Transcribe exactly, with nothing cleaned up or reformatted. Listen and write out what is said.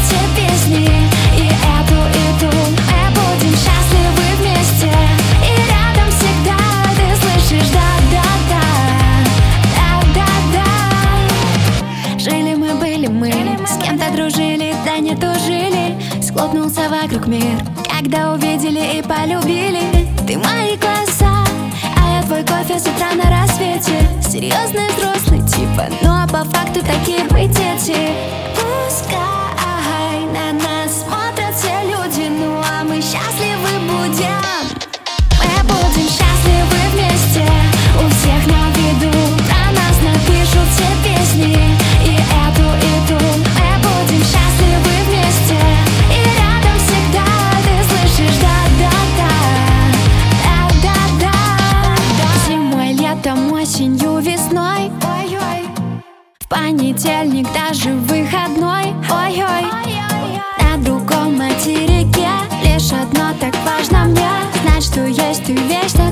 все песни. И эту, и ту, мы будем счастливы вместе. И рядом всегда ты слышишь да-да-да, да-да-да. Жили мы, были мы, с кем-то дружили, да не тужили. Схлопнулся вокруг мир, когда увидели и полюбили. Ты мои глаза, а я твой кофе с утра на рассвете. Серьезный взрослый типа, но по факту такие мы дети. Пускай на нас смотрят все люди, ну а мы счастливы будем. Мы будем счастливы вместе, у всех на виду, про нас напишут все песни. И эту, и ту, мы будем счастливы вместе. И рядом всегда ты слышишь да-да-да, да-да-да. Зимой, летом, осенью, весной, ой-ой. В понедельник даже выходной, ой-ой. На другом материке лишь одно так важно мне: знать, что есть ты вечно